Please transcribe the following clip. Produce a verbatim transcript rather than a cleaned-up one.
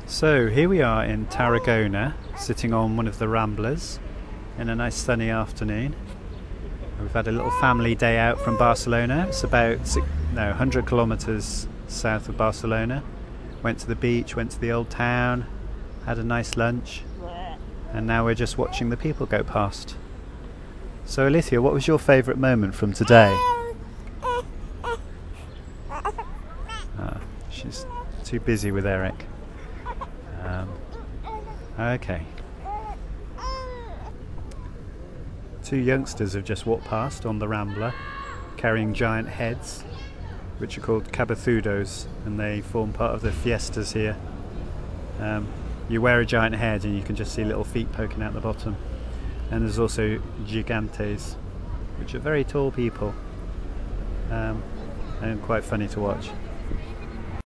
So here we are in Tarragona, sitting on one of the Ramblers in a nice sunny afternoon. We've had a little family day out from Barcelona. It's about six, no, one hundred kilometres south of Barcelona. Went to the beach, went to the old town, had a nice lunch, and now we're just watching the people go past. So Alethea, what was your favourite moment from today? Ah, she's too busy with Eric. Um, okay. Two youngsters have just walked past on the Rambler carrying giant heads, which are called cabezudos, and they form part of the fiestas here. Um, you wear a giant head and you can just see little feet poking out the bottom. And there's also gigantes, which are very tall people, um, and quite funny to watch.